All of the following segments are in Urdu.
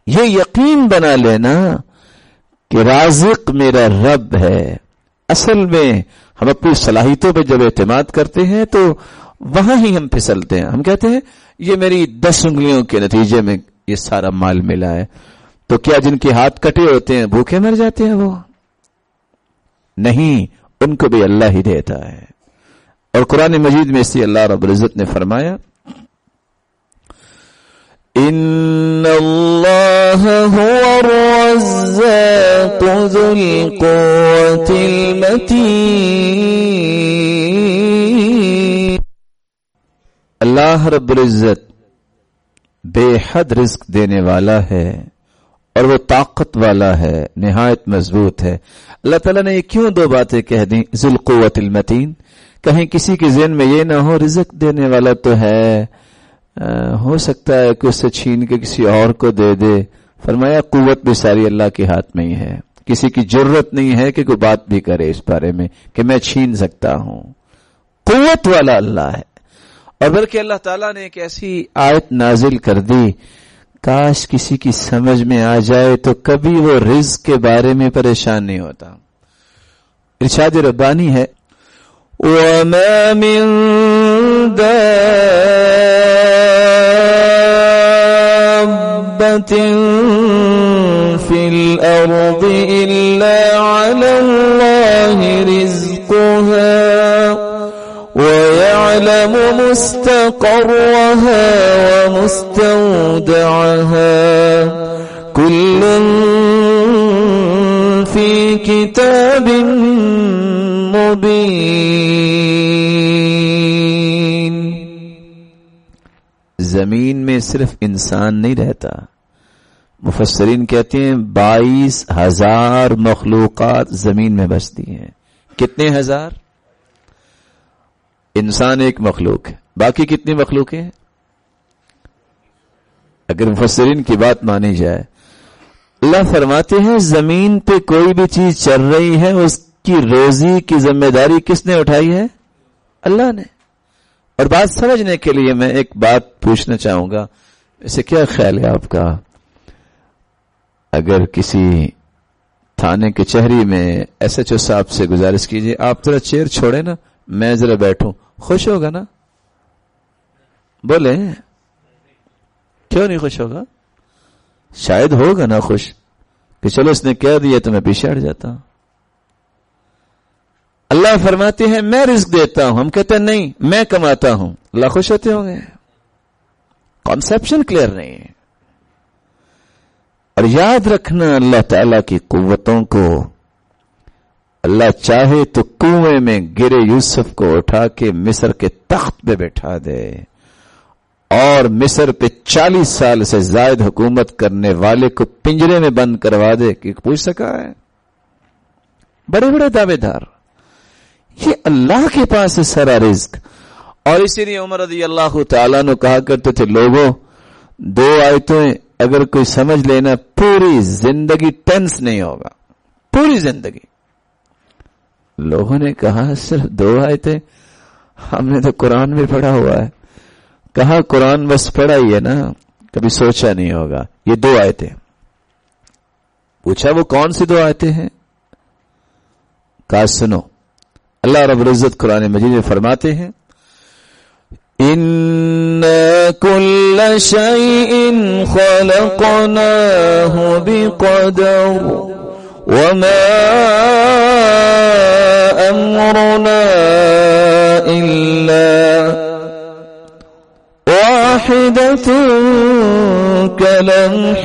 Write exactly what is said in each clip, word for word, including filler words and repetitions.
یہ یقین بنا لینا کہ رازق میرا رب ہے. اصل میں ہم اپنی صلاحیتوں پہ جب اعتماد کرتے ہیں تو وہاں ہی ہم پھسلتے ہیں. ہم کہتے ہیں یہ میری دس انگلیوں کے نتیجے میں یہ سارا مال ملا ہے. تو کیا جن کے ہاتھ کٹے ہوتے ہیں بھوکے مر جاتے ہیں؟ وہ نہیں، ان کو بھی اللہ ہی دیتا ہے. اور قرآن مجید میں اسی اللہ رب العزت نے فرمایا ان اللہ هو الرزاق ذو القوة المتین. اللہ رب العزت بے حد رزق دینے والا ہے اور وہ طاقت والا ہے، نہایت مضبوط ہے. اللہ تعالیٰ نے یہ کیوں دو باتیں کہہ دیں ذو القوة المتین؟ کہیں کسی کے ذہن میں یہ نہ ہو رزق دینے والا تو ہے، ہو سکتا ہے کہ اسے چھین کے کسی اور کو دے دے. فرمایا قوت بھی ساری اللہ کے ہاتھ میں ہی ہے. کسی کی جرت نہیں ہے کہ کوئی بات بھی کرے اس بارے میں کہ میں چھین سکتا ہوں. قوت والا اللہ ہے. اور بلکہ اللہ تعالیٰ نے ایک ایسی آیت نازل کر دی، کاش کسی کی سمجھ میں آ جائے تو کبھی وہ رزق کے بارے میں پریشان نہیں ہوتا. ارشاد ربانی ہے وَمَا مِن دَابَّةٍ فِي الْأَرْضِ إِلَّا عَلَى اللَّهِ رِزْقُهَا وَيَعْلَمُ مُسْتَقَرَّهَا وَمُسْتَوْدَعَهَا كُلٌّ فِي كِتَابٍ مُبِينٍ. زمین میں صرف انسان نہیں رہتا. مفسرین کہتے ہیں بائیس ہزار مخلوقات زمین میں بستی ہیں. کتنے ہزار؟ انسان ایک مخلوق ہے، باقی کتنی مخلوق ہیں؟ اگر مفسرین کی بات مانی جائے، اللہ فرماتے ہیں زمین پہ کوئی بھی چیز چل رہی ہے اس کی روزی کی ذمہ داری کس نے اٹھائی ہے؟ اللہ نے. اور بات سمجھنے کے لیے میں ایک بات پوچھنا چاہوں گا، اسے کیا خیال ہے آپ کا؟ اگر کسی تھانے کچہری میں ایس ایچ او صاحب سے گزارش کیجیے آپ ذرا چیئر چھوڑے نا، میں ذرا بیٹھوں، خوش ہوگا نا؟ بولے کیوں نہیں خوش ہوگا؟ شاید ہوگا نا خوش کہ چلو اس نے کہہ دیا تو میں پیچھے ہٹ جاتا ہوں. اللہ فرماتے ہیں میں رزق دیتا ہوں، ہم کہتے ہیں نہیں میں کماتا ہوں. اللہ خوش ہوتے ہوں گے؟ کانسیپشن کلیئر نہیں ہے. اور یاد رکھنا اللہ تعالی کی قوتوں کو، اللہ چاہے تو کنویں میں گرے یوسف کو اٹھا کے مصر کے تخت پہ بٹھا دے اور مصر پہ چالیس سال سے زائد حکومت کرنے والے کو پنجرے میں بند کروا دے کہ پوچھ سکا ہے؟ بڑے بڑے دعوے دار. یہ اللہ کے پاس ہے سارا رزق. اور اسی لیے عمر رضی اللہ تعالیٰ نے کہا کرتے تھے لوگوں دو آیتیں اگر کوئی سمجھ لینا پوری زندگی ٹینس نہیں ہوگا، پوری زندگی. لوگوں نے کہا صرف دو آیتیں؟ ہم نے تو قرآن میں پڑھا ہوا ہے. کہا قرآن بس پڑھا ہی ہے نا، کبھی سوچا نہیں ہوگا. یہ دو آیتیں. پوچھا وہ کون سی دو آیتیں ہیں؟ کہا سنو، اللہ رب العزت قرآن مجید میں فرماتے ہیں إِنَّا كُلَّ شَيْءٍ خَلَقْنَاهُ بِقَدَرٍ وَمَا أَمْرُنَا إِلَّا وَاحِدَةٌ كَلَمْحٍ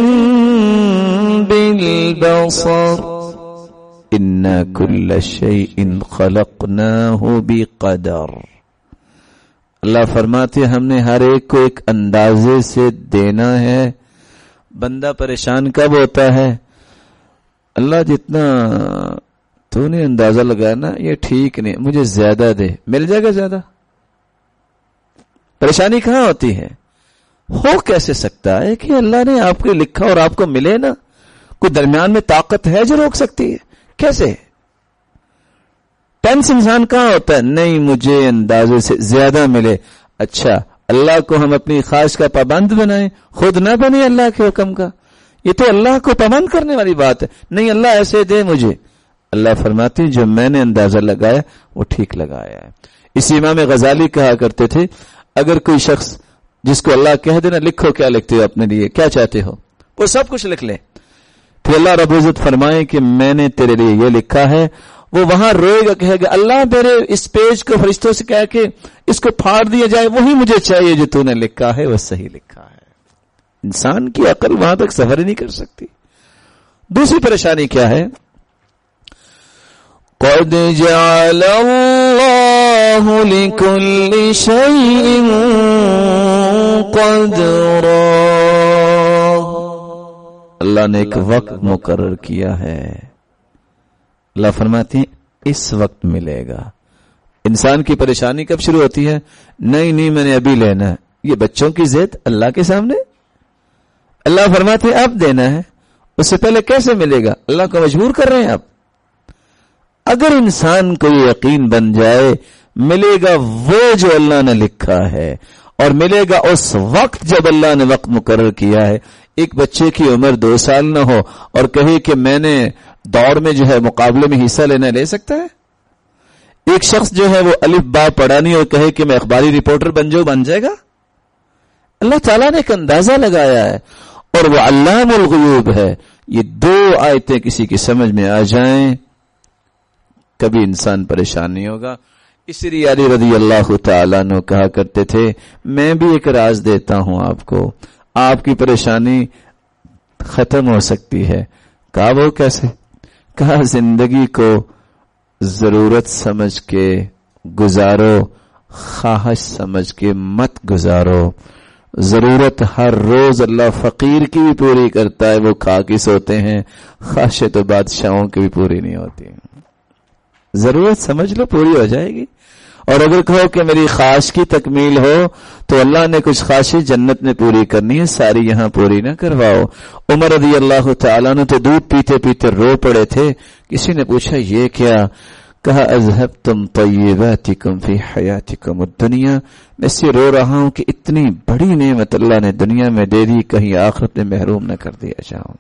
بِالْبَصَرِ إِنَّا كُلَّ شَيْءٍ خَلَقْنَاهُ بِقَدَرٍ. اللہ فرماتے ہم نے ہر ایک کو ایک اندازے سے دینا ہے. بندہ پریشان کب ہوتا ہے؟ اللہ جتنا تو نے اندازہ لگایا نا یہ ٹھیک نہیں، مجھے زیادہ دے. مل جائے گا زیادہ. پریشانی کہاں ہوتی ہے؟ ہو کیسے سکتا ہے کہ اللہ نے آپ کو لکھا اور آپ کو ملے نا؟ کوئی درمیان میں طاقت ہے جو روک سکتی ہے؟ کیسے؟ ٹینس انسان کہاں ہوتا ہے؟ نہیں مجھے اندازے سے زیادہ ملے. اچھا اللہ کو ہم اپنی خواہش کا پابند بنائیں، خود نہ بنے اللہ کے حکم کا. یہ تو اللہ کو پامال کرنے والی بات ہے. نہیں اللہ ایسے دے مجھے. اللہ فرماتے جو میں نے اندازہ لگایا وہ ٹھیک لگایا ہے. اسی امام غزالی کہا کرتے تھے اگر کوئی شخص جس کو اللہ کہہ دینا لکھو کیا لکھتے ہو اپنے لیے, کیا چاہتے ہو, وہ سب کچھ لکھ لے, پھر اللہ رب العزت فرمائے کہ میں نے تیرے لیے یہ لکھا ہے, وہ وہاں روئے گا, کہے گا اللہ میرے اس پیج کو فرشتوں سے کہہ کے اس کو پھاڑ دیا جائے, وہی مجھے چاہیے جو تو نے لکھا ہے وہ صحیح لکھا ہے. انسان کی عقل وہاں تک سفر ہی نہیں کر سکتی. دوسری پریشانی کیا ہے, قد جعل اللہ لکل شیء قدرا, اللہ نے ایک وقت مقرر کیا ہے. اللہ فرماتے ہیں اس وقت ملے گا. انسان کی پریشانی کب شروع ہوتی ہے, نہیں نہیں میں نے ابھی لینا ہے. یہ بچوں کی ضد اللہ کے سامنے. اللہ فرماتے ہیں اب دینا ہے, اس سے پہلے کیسے ملے گا, اللہ کو مجبور کر رہے ہیں آپ. اگر انسان کو یہ یقین بن جائے ملے گا وہ جو اللہ نے لکھا ہے, اور ملے گا اس وقت جب اللہ نے وقت مقرر کیا ہے. ایک بچے کی عمر دو سال نہ ہو اور کہے کہ میں نے دوڑ میں جو ہے مقابلے میں حصہ لینا, لے سکتا ہے؟ ایک شخص جو ہے وہ الف با پڑھانی اور کہے کہ میں اخباری رپورٹر بن جاؤں, بن جائے گا؟ اللہ تعالیٰ نے ایک اندازہ لگایا ہے اور وہ علام الغیوب ہے. یہ دو آیتیں کسی کی سمجھ میں آ جائیں کبھی انسان پریشان نہیں ہوگا. اسی لیے علی رضی اللہ تعالیٰ عنہ کہا کرتے تھے میں بھی ایک راز دیتا ہوں آپ کو, آپ کی پریشانی ختم ہو سکتی ہے. کہا وہ کیسے؟ کہا زندگی کو ضرورت سمجھ کے گزارو, خواہش سمجھ کے مت گزارو. ضرورت ہر روز اللہ فقیر کی بھی پوری کرتا ہے, وہ کھا کے سوتے ہیں. خواہشیں تو بادشاہوں کی بھی پوری نہیں ہوتی. ضرورت سمجھ لو پوری ہو جائے گی. اور اگر کہو کہ میری خواہش کی تکمیل ہو تو اللہ نے کچھ خواہشیں جنت میں پوری کرنی ہے, ساری یہاں پوری نہ کرواؤ. عمر رضی اللہ تعالیٰ نے تو دودھ پیتے پیتے رو پڑے تھے. کسی نے پوچھا یہ کیا؟ کہا اذهبتم طیباتکم فی حیاتکم الدنیا, میں سے رو رہا ہوں کہ اتنی بڑی نعمت اللہ نے دنیا میں دے دی, کہیں آخرت میں محروم نہ کر دیا جاؤں.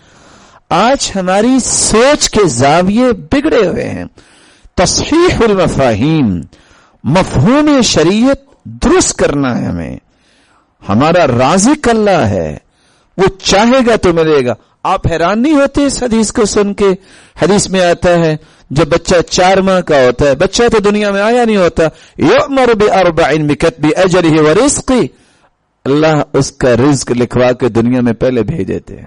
آج ہماری سوچ کے زاویے بگڑے ہوئے ہیں. تصحیح المفاہیم, مفہوم شریعت درست کرنا ہے ہمیں. ہمارا رازق اللہ ہے, وہ چاہے گا تو ملے گا. آپ حیران نہیں ہوتے اس حدیث کو سن کے؟ حدیث میں آتا ہے جب بچہ چار ماہ کا ہوتا ہے, بچہ تو دنیا میں آیا نہیں ہوتا, یؤمر باربع بکتب اجلہ ورزقہ, اللہ اس کا رزق لکھوا کے دنیا میں پہلے بھیج دیتے ہیں.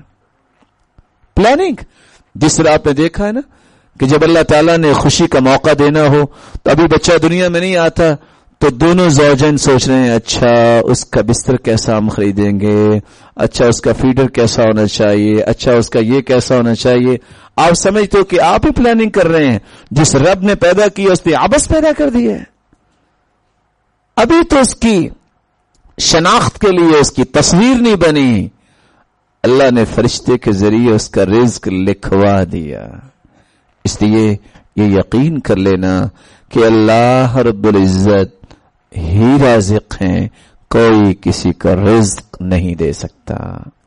پلاننگ. جس طرح آپ نے دیکھا ہے نا کہ جب اللہ تعالیٰ نے خوشی کا موقع دینا ہو تو ابھی بچہ دنیا میں نہیں آتا تو دونوں زوجین سوچ رہے ہیں اچھا اس کا بستر کیسا ہم خریدیں گے, اچھا اس کا فیڈر کیسا ہونا چاہیے, اچھا اس کا یہ کیسا ہونا چاہیے. آپ سمجھتے ہو کہ آپ ہی پلاننگ کر رہے ہیں, جس رب نے پیدا کیا اس نے عبث پیدا کر دی ہے. ابھی تو اس کی شناخت کے لیے اس کی تصویر نہیں بنی, اللہ نے فرشتے کے ذریعے اس کا رزق لکھوا دیا. اس لیے یہ یقین کر لینا کہ اللہ رب العزت ہی رازق ہیں, کوئی کسی کا رزق نہیں دے سکتا.